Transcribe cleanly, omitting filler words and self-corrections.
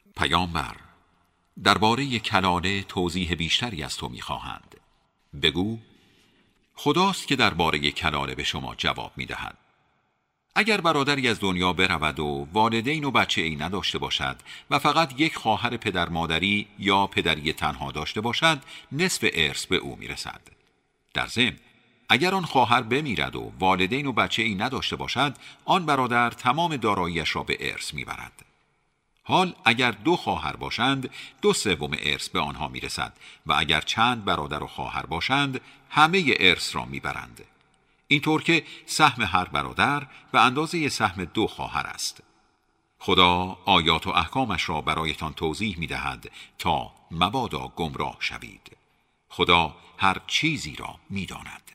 پیامبر، درباره کلاله توضیح بیشتری از تو می‌خواهند. بگو خداست که درباره کلاله به شما جواب می‌دهد. اگر برادری از دنیا برود و والدین و بچه‌ای نداشته باشد و فقط یک خواهر پدر مادری یا پدری تنها داشته باشد، نصف ارث به او میرسد. در ضمن اگر آن خواهر بمیرد و والدین و بچه‌ای نداشته باشد، آن برادر تمام داراییش را به ارث میبرد. حال اگر 2 خواهر باشند، 2/3 ارث به آنها میرسد و اگر چند برادر و خواهر باشند، همه ارث را میبرند. اینطور که سهم هر برادر به اندازه سهم 2 خواهر است. خدا آیات و احکامش را برایتان توضیح می‌دهد تا مبادا گمراه شوید. خدا هر چیزی را می‌داند.